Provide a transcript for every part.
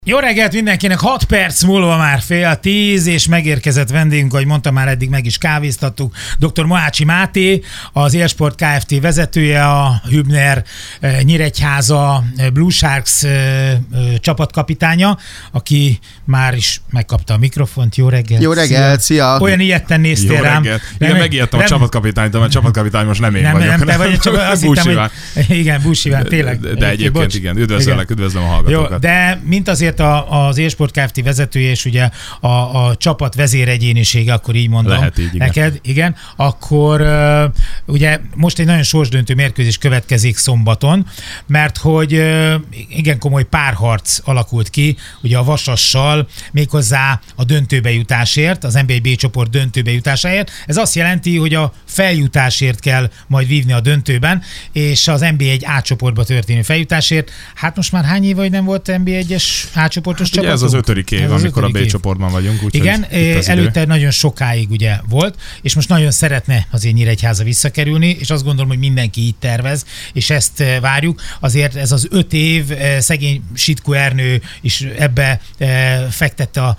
Jó reggelt mindenkinek, 6 perc múlva már 9:30, és megérkezett vendégünk, ahogy mondtam, már eddig meg is kávéztattuk, dr. Mohácsi Máté, az Élsport Kft. Vezetője, a Hübner Nyíregyháza Blue Sharks csapatkapitánya, aki már is megkapta a mikrofont. Jó reggelt! Jó reggelt, szia! Olyan ilyetten néztél jó rám. Igen, megijedtem a csapatkapitánytól, mert a csapatkapitány most nem én vagyok. Nem, te vagy, csak azt hittem, hogy igen, Busiván, tényleg. De egyébként igen, üdvözlöm a hallgatókat. Jó, de mint azért az Élsport Kft. Vezetője, és ugye a csapat vezéregyénisége, akkor így mondom. Lehet így, igen. Neked, igen. Akkor ugye most egy nagyon sorsdöntő mérkőzés következik szombaton, mert hogy igen komoly párharc alakult ki, ugye a Vasassal, méghozzá a döntőbe jutásért, az NB1 B csoport döntőbe jutásáért. Ez azt jelenti, hogy a feljutásért kell majd vívni a döntőben, és az NB1 A csoportba történő feljutásért. Hát most már hány év, hogy nem volt NB1-es A csoportos hát ugye ez az 5. év, amikor a B csoportban vagyunk. Igen, előtte nagyon sokáig ugye volt, és most nagyon szeretne azért Nyíregyháza visszakerülni, és azt gondolom, hogy mindenki így tervez, és ezt várjuk. Azért ez az 5 év, szegény Sitku Ernő is ebbe fektette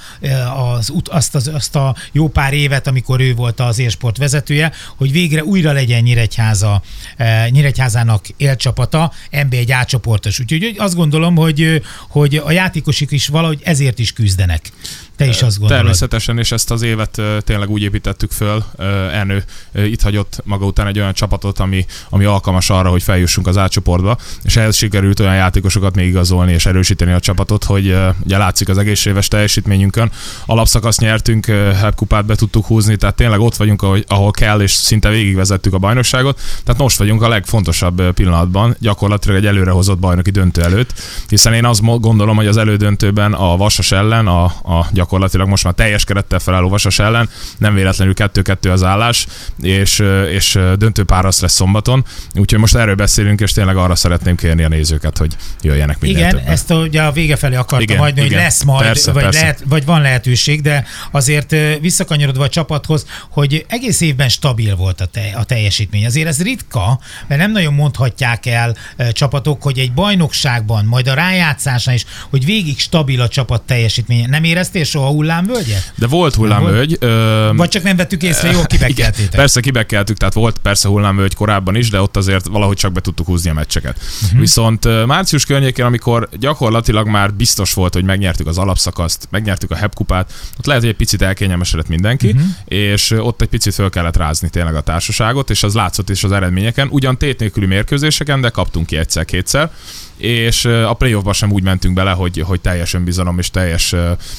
azt a jó pár évet, amikor ő volt az Élsport vezetője, hogy végre újra legyen Nyíregyházának élcsapata, NB1 A csoportos. Úgyhogy azt gondolom, hogy a játékosok is valahogy ezért is küzdenek. Te is azt gondolod. Természetesen, és ezt az évet tényleg úgy építettük föl. Ernő itt hagyott maga után egy olyan csapatot, ami alkalmas arra, hogy feljussunk az A csoportba, és ehhez sikerült olyan játékosokat még igazolni és erősíteni a csapatot, hogy ugye látszik az egész éves teljesítményünkön. Alapszakaszt nyertünk, HEP kupát be tudtuk húzni, tehát tényleg ott vagyunk, ahol kell, és szinte végigvezettük a bajnokságot. Tehát most vagyunk a legfontosabb pillanatban, gyakorlatilag egy előrehozott bajnoki döntő előtt, hiszen én azt gondolom, hogy az elődöntőben a Vasas ellen, gyakorlatilag most már teljes kerettel felálló Vasas ellen, nem véletlenül 2-2 az állás, és döntő párharc lesz szombaton. Úgyhogy most erről beszélünk, és tényleg arra szeretném kérni a nézőket, hogy jöjjenek minél igen, többen. Ezt ugye a vége felé akartam hagyni, hogy lesz majd, persze. Vagy van lehetőség, de azért visszakanyarodva a csapathoz, hogy egész évben stabil volt a teljesítmény. Azért ez ritka, mert nem nagyon mondhatják el csapatok, hogy egy bajnokságban, majd a rájátszásnál is, hogy végig stabil a csapat teljesítménye. Nem éreztél soha hullámvölgyet? De volt hullámvölgy. Vagy csak nem vettük észre, jól kibekkeltétek? Persze kibekkeltük, tehát volt persze hullámvölgy korábban is, de ott azért valahogy csak be tudtuk húzni a meccseket. Viszont március környékén, amikor gyakorlatilag már biztos volt, hogy megnyertük az alapszakaszt, megnyertük a HEP kupát, ott lehet, hogy egy picit elkényelmesedett mindenki, és ott egy picit föl kellett rázni tényleg a társaságot, és az látszott is az eredményeken. Ugyan tét nélküli mérkőzéseken, de kaptunk ki egyszer-kétszer, és a playoffba sem úgy mentünk bele, hogy teljes önbizalom és teljes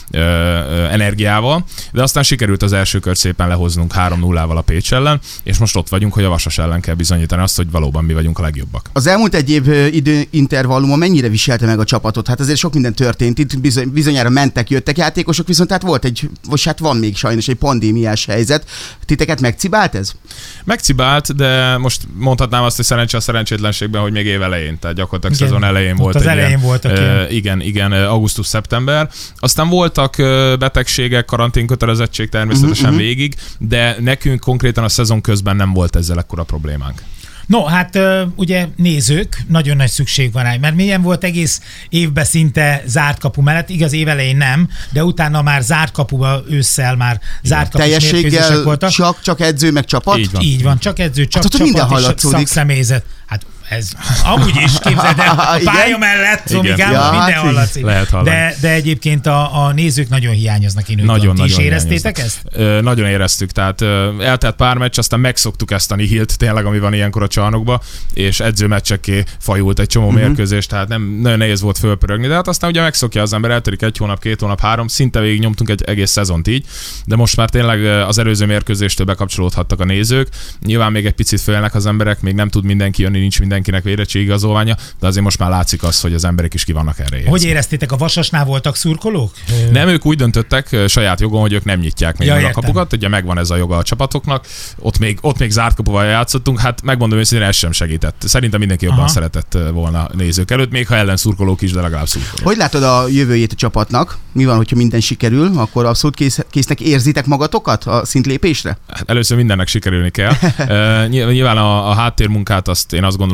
energiával, de aztán sikerült az első kört szépen lehoznunk 3-0-val a Pécs ellen, és most ott vagyunk, hogy a Vasas ellen kell bizonyítani azt, hogy valóban mi vagyunk a legjobbak. Az elmúlt egy év időintervalluma mennyire viselte meg a csapatot? Hát azért sok minden történt, itt bizonyára mentek, jöttek játékosok, viszont hát volt van még sajnos egy pandémiás helyzet. Titeket megcibált ez? Megcibált, de most mondhatnám azt, hogy szerencse a szerencsétlenségben, hogy még év elején, tehát gyakorlatilag szezon elején volt. Az elején voltak igen, augusztus-szeptember. Aztán voltak betegségek, karanténkötelezettség természetesen végig, de nekünk konkrétan a szezon közben nem volt ezzel ekkora problémánk. No, hát ugye nézők, nagyon nagy szükség van rá, mert milyen volt egész évben szinte zárt kapu mellett, igaz év elején nem, de utána már zárt kapuba ősszel már zárt kapus mérkőzések voltak. Csak edző meg csapat? Így van, csak edző, csak hát csapat és szakszemélyzet. Hát ez amúgy is, képzeld el, a pálya mellett, Zomikám, minden hallatszik. De egyébként a nézők nagyon hiányoznak, én úgy tudom. Ti is éreztétek ezt? Nagyon éreztük, tehát eltelt pár meccs, aztán megszoktuk ezt a nihilt, tényleg, ami van ilyenkor a csarnokba, és edzőmeccsekké fajult egy csomó mérkőzés, tehát nem nagyon nehéz volt fölpörögni, de hát aztán ugye megszokja az ember, eltörik 1 hónap, 2 hónap, 3, szinte végig nyomtunk egy egész szezont így, de most már tényleg az előző mérkőzéstől bekapcsolódhattak a nézők. Nyilván még egy picit félnek az emberek, még nem tud mindenki jönni, nincs mindenkinek vérettségigazolványa, de azért most már látszik az, hogy az emberek is ki vannak erre érzve. Hogy éreztétek, a Vasasnál voltak szurkolók? Nem, ők úgy döntöttek saját jogon, hogy ők nem nyitják még meg a kapukat, ugye megvan ez a joga a csapatoknak, ott még zárt kapuval játszottunk, hát megmondom őszintén, ez sem segített. Szerintem mindenki jobban szeretett volna nézők előtt, még ha ellen szurkolók is, de legalább szurkolók. Hogy látod a jövőjét a csapatnak? Mi van, hogyha minden sikerül, akkor abszolút késznek érzitek magatokat a szintlépésre? Hát először mindennek sikerülni kell. Nyilván a háttérmunkát azt én azt gondolom,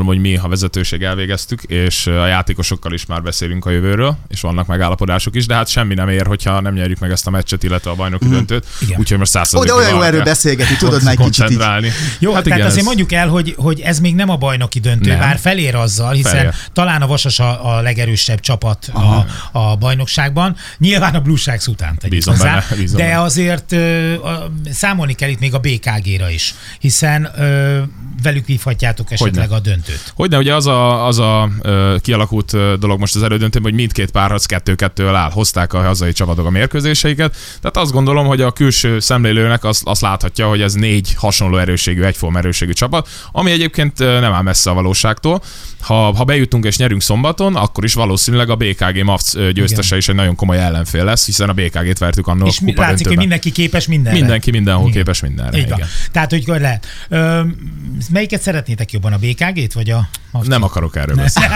hogy mi a vezetőség elvégeztük, és a játékosokkal is már beszélünk a jövőről, és vannak megállapodások is, de hát semmi nem ér, hogyha nem nyerjük meg ezt a meccset, illetve a bajnoki döntőt. Úgyhogy most 100%-ban de olyan jó erről beszélgetni, tudod már kicsit így. Jó, hát tehát azért mondjuk el, hogy ez még nem a bajnoki döntő, bár felér azzal, hiszen talán a Vasas a legerősebb csapat a bajnokságban. Nyilván a Blue Sharks után tegyük hozzá, de azért számolni kell itt még a BKG-ra is, hiszen velük vívhatjátok esetleg a döntőt. Hogyne, ugye az a kialakult dolog most az elődöntőben, hogy mindkét párharc 2-2-vel áll. Hozták a hazai csapatok a mérkőzéseiket. Tehát azt gondolom, hogy a külső szemlélőnek azt láthatja, hogy ez 4 hasonló erősségű, egyforma erősségű csapat, ami egyébként nem áll messze a valóságtól. Ha bejutunk és nyerünk szombaton, akkor is valószínűleg a BKG Mavc győztese is egy nagyon komoly ellenfél lesz, hiszen a BKG-t vertük annól a kupa döntőben. Látszik, hogy mindenki képes mindenre. Mindenki mindenhol képes mindenre. Igen. Tehát, hogy lehet. Melyiket szeretnétek jobban, a BKG-t vagy a Mavc? Nem akarok erről beszélni.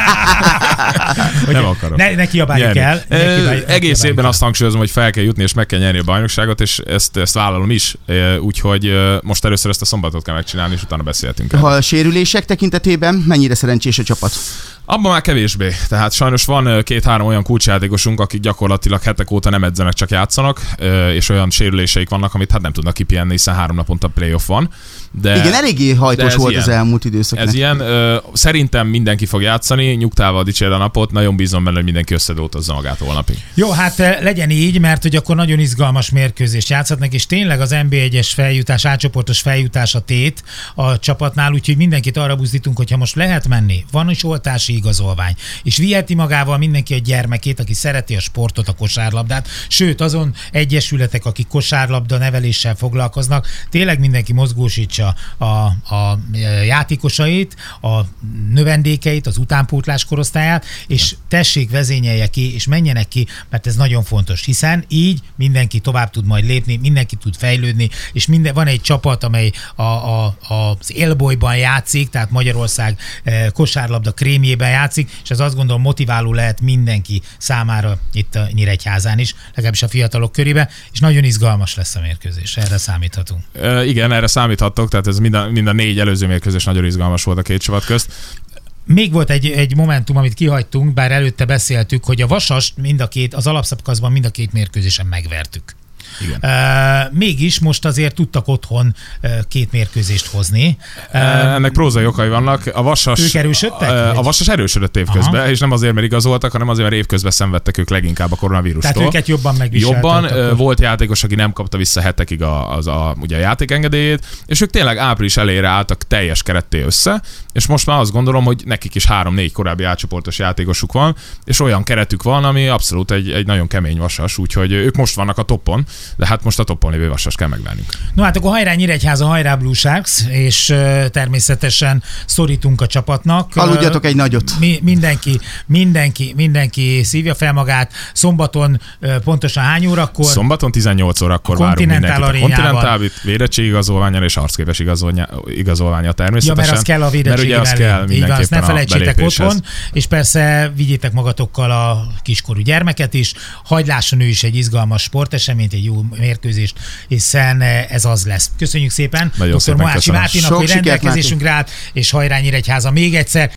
Nem akarok. Ne kiabáljuk el. Egész évben azt hangsúlyozom, hogy fel kell jutni és meg kell nyerni a bajnokságot, és ezt vállalom is. Úgyhogy most először ezt a szombatot kell megcsinálni, és utána beszéltünk. Ha a sérülések tekintetében mennyire szerencsés a csapat? Abban már kevésbé. Tehát sajnos van 2-3 olyan kulcsjátékosunk, akik gyakorlatilag hetek óta nem edzenek, csak játszanak, és olyan sérüléseik vannak, amit hát nem tudnak kipihenni, hiszen 3 naponta playoff van. De, igen, eléggé hajtós volt az elmúlt időszak. Ez ilyen. Szerintem mindenki fog játszani, nyugtával dicsérd a napot, nagyon bízom benne, hogy mindenki összedoltozza magát holnapig. Jó, hát legyen így, mert hogy akkor nagyon izgalmas mérkőzést játszhatnak, és tényleg az NB1-es feljutás, átcsoportos feljutás a tét a csapatnál, úgyhogy mindenkit arra buzdítunk, hogyha most lehet menni, van is oltási igazolvány, és viheti magával mindenki a gyermekét, aki szereti a sportot, a kosárlabdát, sőt azon egyesületek, akik kosárlabda neveléssel foglalkoznak, tényleg mindenki mozgósítsa a játékosait, a növendékeit, az utánpótlás korosztályát, és tessék, vezényelje ki, és menjenek ki, mert ez nagyon fontos, hiszen így mindenki tovább tud majd lépni, mindenki tud fejlődni, és van egy csapat, amely az élbolyban játszik, tehát Magyarország kosárlabda krémjében játszik, és ez azt gondolom motiváló lehet mindenki számára itt a Nyíregyházán is, legalábbis a fiatalok körében, és nagyon izgalmas lesz a mérkőzés, erre számíthatunk. Igen, erre számíthatok, tehát ez mind a 4 előző mérkőzés nagyon izgalmas volt a két csapat közt. Még volt egy momentum, amit kihagytunk, bár előtte beszéltük, hogy a Vasast az alapszakaszban mind a 2 mérkőzésen megvertük. Mégis most azért tudtak otthon 2 mérkőzést hozni. Ennek prózai okai vannak. A Vasas, ők erősödtek? A Vasas erősödött évközben, és nem azért, mert igazoltak, hanem azért, mert évközben szenvedtek ők leginkább a koronavírustól. Tehát őket jobban megviseltek. Jobban. Volt játékos, aki nem kapta vissza hetekig ugye a játékengedélyét, és ők tényleg április elejére álltak teljes keretté össze, és most már azt gondolom, hogy nekik is 3-4 korábbi átcsoportos játékosuk van, és olyan keretük van, ami abszolút egy nagyon kemény Vasas, úgyhogy ők most vannak a toppon, de hát most a toppon lévő Vasas kell megvárnunk. No hát akkor hajrá Nyíregyháza, hajrá Blue Sharks, és természetesen szorítunk a csapatnak. Aludjatok egy nagyot. Mindenki szívja fel magát. Szombaton pontosan hány órakor? Szombaton 18 órakor várunk mindenkit a Continental, védettségigazolványal és arcképes igazolványa természetesen. Ja, mert az kell a védettségi mellé. Igen, azt ne felejtsétek otthon, és persze vigyétek magatokkal a kiskorú gyermeket is, hadd lásson ő is egy izgalmas sporteseményt, egy jó mérkőzést, hiszen ez az lesz. Köszönjük szépen dr. Mohácsi Mártinak, hogy rendelkezésünkre állt, és hajrá Nyíregyháza még egyszer.